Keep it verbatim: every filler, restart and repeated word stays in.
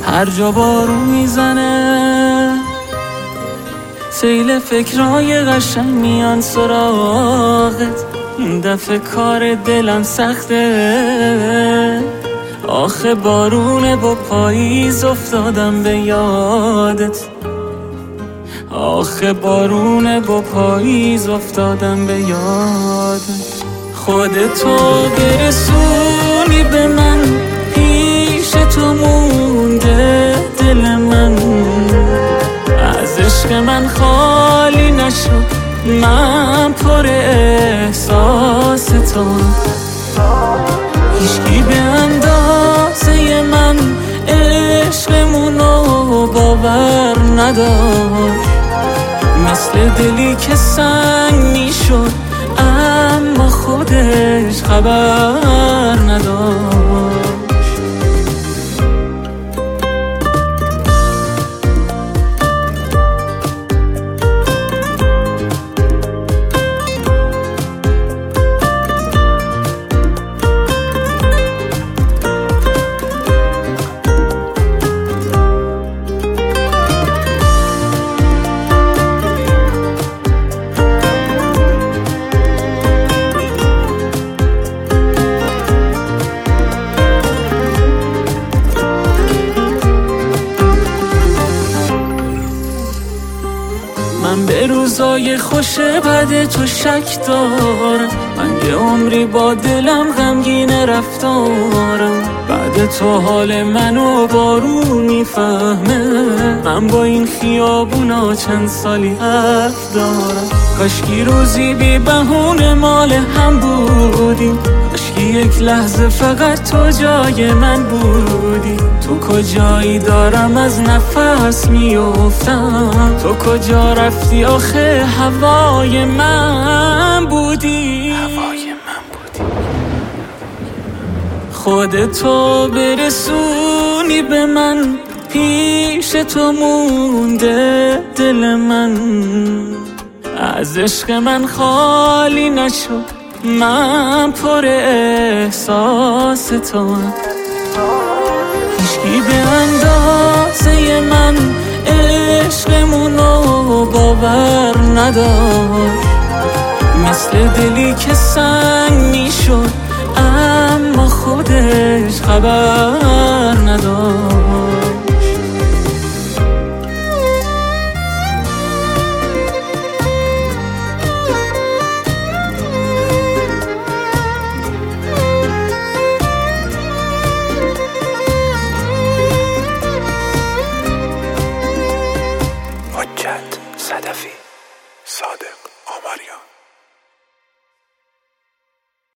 هر جا بارون میزنه سیل فکرای قشنگ میان سراغت. این دفعه کار دلم سخته، آخه بارونه با پاییز افتادم به یادت. آخه بارونه با پاییز افتادم به یادت. خودتو برسونی به من، پیش تو مونده دل من. از عشق من خالی نشد، من پر احساس تو. هیچکی به اندازه من عشقمونو باور نداشت. مثل دلی که سنگ میشد اما خودش خبر نداشت. من به روزای خوش بد تو شک دارم. من یه عمری با دلم غمگین رفتارم. بعد تو حال منو بارون میفهمه. من با این خیابونا چند سالی حرف دارم. کاشکی روزی بی بهونه مال هم بودیم. کاشکی یک لحظه فقط تو جای من بودی. تو کجایی دارم از نفس میافتم. تو کجا رفتی آخه هوای من بودی. هوای من بودی. خودتو برسونی به من، پیش تو مونده دل من. از عشق من خالی نشد، من پر احساس تو. هیچکی به اندازه من عشقمونو باور نداشت. مثل دلی که سنگ میشد اما خودش خبر نداشت. صدفی، صادق، آمریان.